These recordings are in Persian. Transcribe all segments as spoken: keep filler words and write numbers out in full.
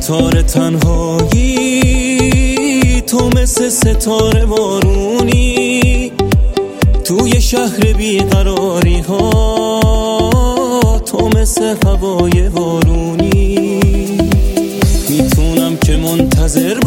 تار تنهایی، تو مثل ستاره بارونی توی شهر بیقراری ها، تو مثل هوای بارونی. میتونم که منتظر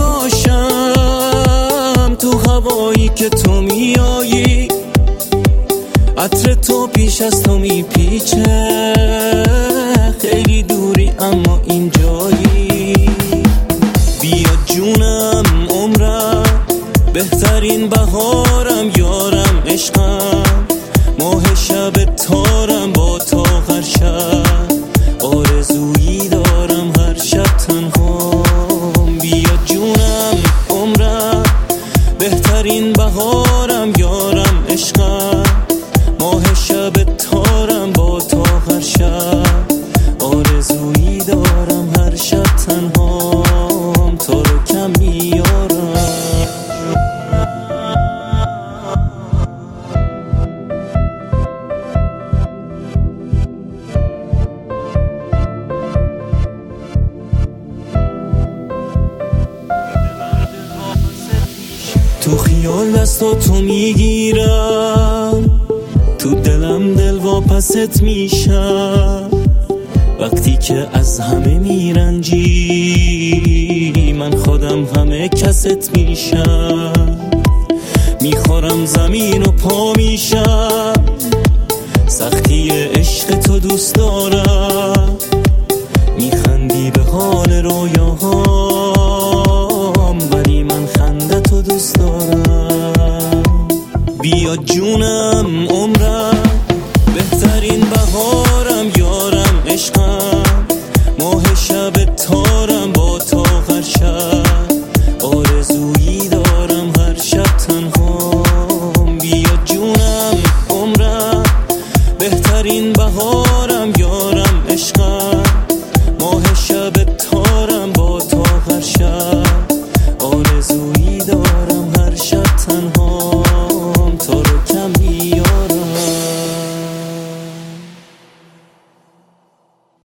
باشم تو هوایی که تو میایی، عطر تو پیش از تو میپیچه، خیلی دوری اما اینجایی. بیا جونم عمرم، بهترین بهارم، یارم عشقم، ماه شب تارم، با تو هر شب آرزویی دارم، هر شب تنهام. بیا جونم عمرم، بهترین بهارم، یارم عشقم، ماه شب تارم، با تو هر شب آرزویی دارم، هر شب تنهام، تو رو کم میارم. تو خیال دستا تو میگیرم، تو دلم دل واپست میشم، وقتی که از همه میرنجی من خودم همه کست میشم. میخورم زمین و پا میشم، سختی عشق تو دوست دارم، میخندی به حال رویاهام، ولی من خنده تو دوست دارم. بیا جونم عمرم، بهترین بهارم، یارم عشقم،